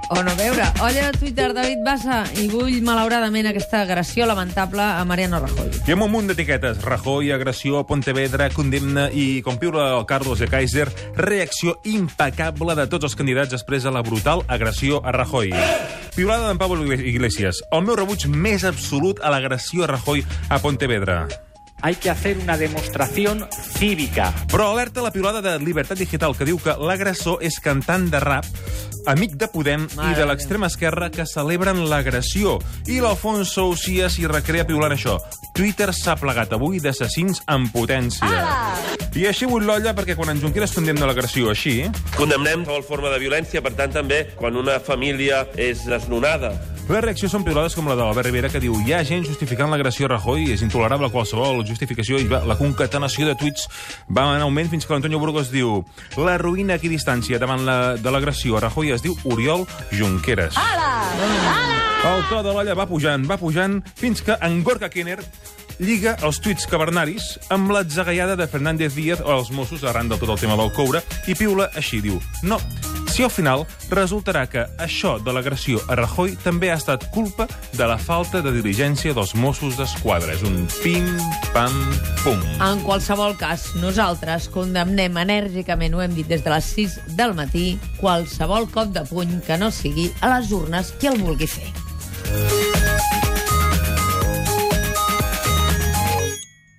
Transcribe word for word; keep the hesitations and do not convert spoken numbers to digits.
O no veure. Olla de Twitter, David Bassa, i vull, malauradament, aquesta agressió lamentable a Mariano Rajoy. I amb un munt d'etiquetes. Rajoy, agressió, Pontevedra, condemna i, com piula el Carlos de Kaiser, reacció impecable de tots els candidats després de la brutal agressió a Rajoy. Piulada d'en Pablo Iglesias. El meu rebuig més absolut a l'agressió a Rajoy a Pontevedra. Hay que hacer una demostración cívica. Però alerta la piulada de Libertat Digital, que diu que l'agressor és cantant de rap, amic de Podem i de l'extrema esquerra que celebren l'agressió. I l'Alfonso Ucia s'hi recrea piulant això. Twitter s'ha plegat avui d'assassins en potència. Ah! I així vull l'olla perquè quan en Junqueras condemna l'agressió així... Condemnem qualsevol forma de violència, per tant, també quan una família és desnonada. Les reaccions són piulades com la de l'Albert Rivera, que diu hi ha gent justificant l'agressió a Rajoy i és intolerable qualsevol justificació, i la concatenació de tuits va en augment fins que l'Antonio Burgos diu la ruïna a equidistància davant la, de l'agressió a Rajoy es diu Oriol Junqueras. Ala! Ala! El to de l'olla va pujant, va pujant, fins que en Gorka Kenner lliga els tuits cavernaris amb l'atzagaiada de Fernández Díaz o els Mossos arran de tot el tema del coure i piula així, diu, no, si al final resultarà que això de l'agressió a Rajoy també ha estat culpa de la falta de diligència dels Mossos d'Esquadra. És un pim, pam, pum. En qualsevol cas, nosaltres condemnem enèrgicament, ho hem dit des de les sis del matí, qualsevol cop de puny que no sigui a les urnes qui el vulgui fer.